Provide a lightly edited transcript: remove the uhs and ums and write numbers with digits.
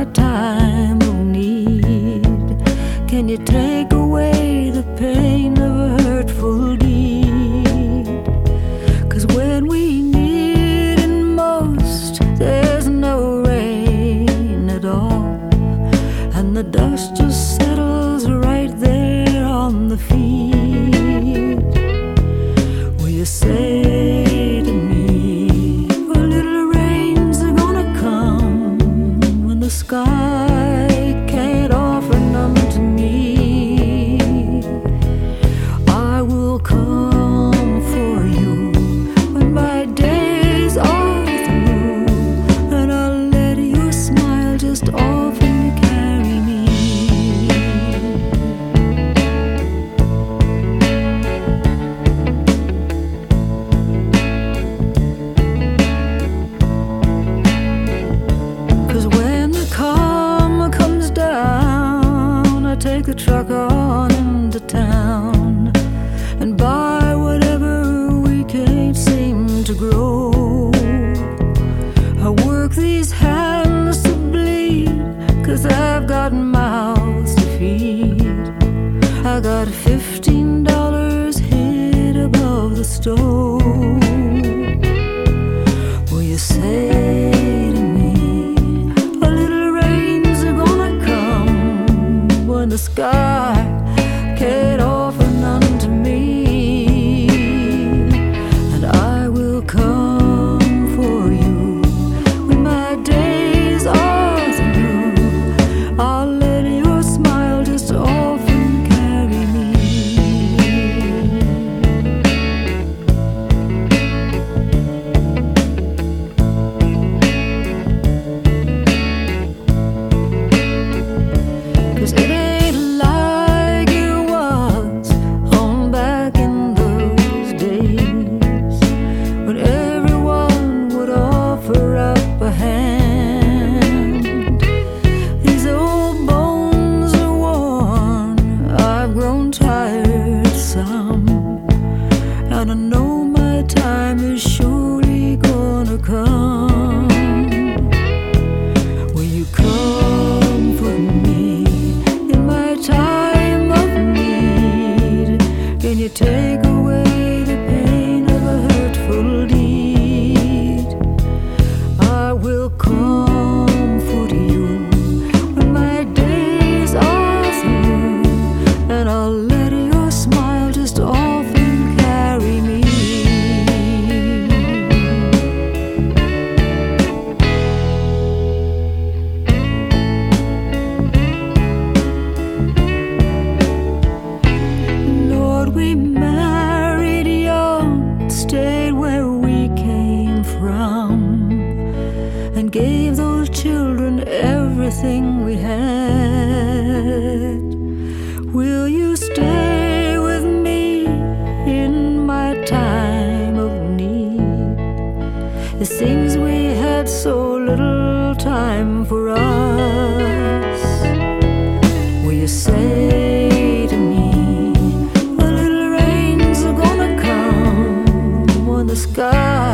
my time of need? Can you take away the pain of a hurtful deed? 'Cause when we need it most, there's no rain at all, and the dust just settles right there on the feet. Will you say to me, a little rain's gonna come when the sky can't offer none to me? I will come for you when my days are through, and I'll let your smile just often carry me. 'Cause when the karma comes down, I take the truck on into town and buy whatever we can't seem to grow. I work these hands to bleed, 'cause I've got mouths to feed. I got $15 hid above the stove. Will you say to me, a little rain's gonna come when the sky can't offer none to me? And I will come for you when my days are through. I'll let your smile just often carry me. 'Cause it ain't like it was on back in those days, when everyone would offer up a hand. These old bones are worn, I've grown tired some, and I know my time is surely gonna come. Will you comfort me in my time of need? Can you take away the pain of a hurtful deed? I will comfort you when my days are through, and I'll let your smile just often carry me. Lord, we married young, stayed where we came from, and gave those children everything we had. Will you stay with me in my time of need? It seems we had so little time for us. Will you say to me, a little rain's gonna come when the sky